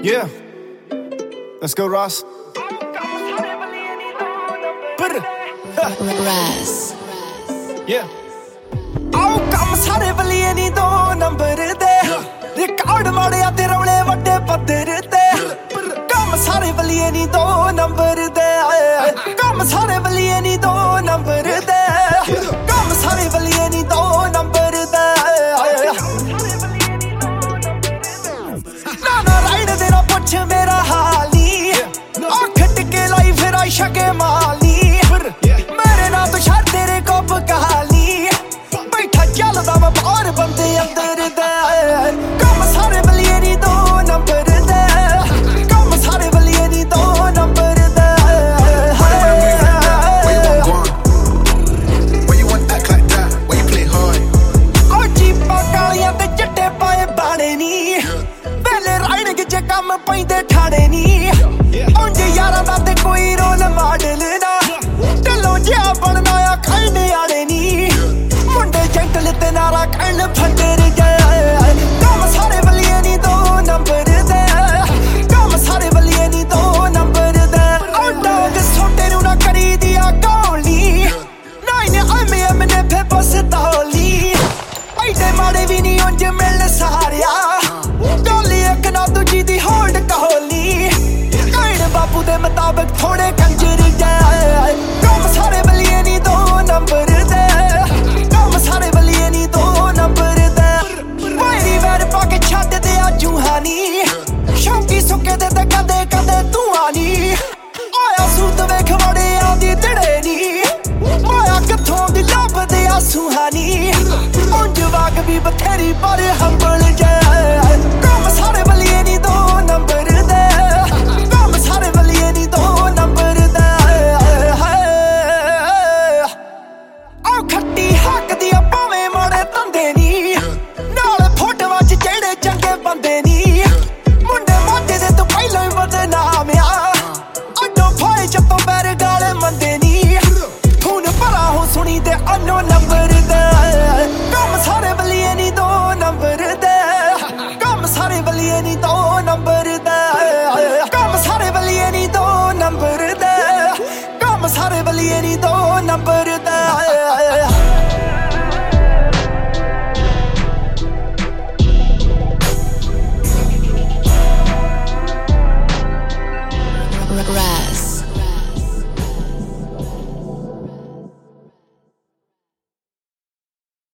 Yeah, let's go, Ross. Raz. Yeah. ਆਓ ਕੰਮ ਸਾਰੇ ਬਲੀਏ ਨੀ 2 ਨੰਬਰ ਦੇ ਰਿਕਾਰਡ ਮਾੜਿਆ ਤੇ ਰੌਲੇ ਵੱਡੇ ਪੱਧਰ ਤੇ ਕੰਮ ਸਾਰੇ ਬਲੀਏ ਨੀ 2 ਨੰਬਰ ਦੇ ਕੰਮ ਸਾਰੇ ਬਲੀਏ ਨੀ 2 ਨੰਬਰ ਦੇ ਕੰਮ ਸਾਰੇ ਬਲੀਏ ਨੀ 2 ਨੰਬਰ ਦੇ ਨਾ ਰਾਈਡ ਦੇ ਨਾ ਪੁੱਛ ਮੇਰਾ ਹਾਲੀ ਅੱਖ ਟਿਕੇ ਲਾਈ ਫਿਰ ਆਇਸ਼ਾ ਕੇ ਮਾਲੀ ਮੇਰੇ ਨਾਲ ਤੂੰ ਛੱਡ ਤੇਰੇ ਕੋਪ ਕਹਾਲੀ ਬੈਠਾ ਚੱਲਦਾ ਮੈਂ ਬਾਹਰ ਬੰਦੇ ਅੰਦਰ ਦੇ ਕੰਮ ਸਾਰੇ ਬਲੀਏ ਨੀ 2 ਨੰਬਰ ਦੇ ਕੰਮ ਸਾਰੇ ਬਲੀਏ ਨੀ 2 ਨੰਬਰ ਦੇ ਉਹ ਜੀਪਾਂ ਕਾਲੀਆਂ ਤੇ ਚਿੱਟੇ ਪਾਏ ਬਾਣੇ ਨੀ ਵੇਲੇ ਰਾਈਡਿੰਗ 'ਚ ਕੰਮ ਪੈਂਦੇ ਠਾੜੇ ਨੀ ਉਂਝ ਯਾਰਾਂ ਦਾ ਤੇ ਕੋਈ ਰੋਲ ਮਾਡਲ ਨਾ ਢਿੱਲੋਂ ਜਿਹਾ ਬਣਨਾ ਆ ਖੜਨੇ ਆੜੇ ਨੀ ਮੁੰਡੇ ਜੈਂਟਲ ਤੇ ਨਾਰਾ ਖੜਨ ਫੰਡਰ ਗਏ ਕੰਮ ਸਾਰੇ ਬਲੀਏ ਨੀ 2 ਨੰਬਰ ਦੇ ਕੰਮ ਸਾਰੇ ਬਲੀਏ ਨੀ 2 ਨੰਬਰ ਦੇ ਉਹ ਡੌਗ ਛੋਟੇ ਨੂੰ ਨਾ ਕਰੀ ਦਿਆ ਗੋਲੀ ਨਾਈਨ ਐਮ ਨੇ ਫੇ ਬਸ ਤੌਲੀ ਐਡੇ ਮਾੜੇ ਵੀ ਨੀ ਉਂਝ ਮਿਲਣ ਸਾਰਿਆ ਗੋਲੀ ਇੱਕ ਨਾ ਦੂਜੀ ਦੀ ਹੋਲਡ ਕਹੋਲੀ ਕਹਿਣ ਬਾਪੂ ਦੇ ਮੁਤਾਬਕ ਥੋੜੇ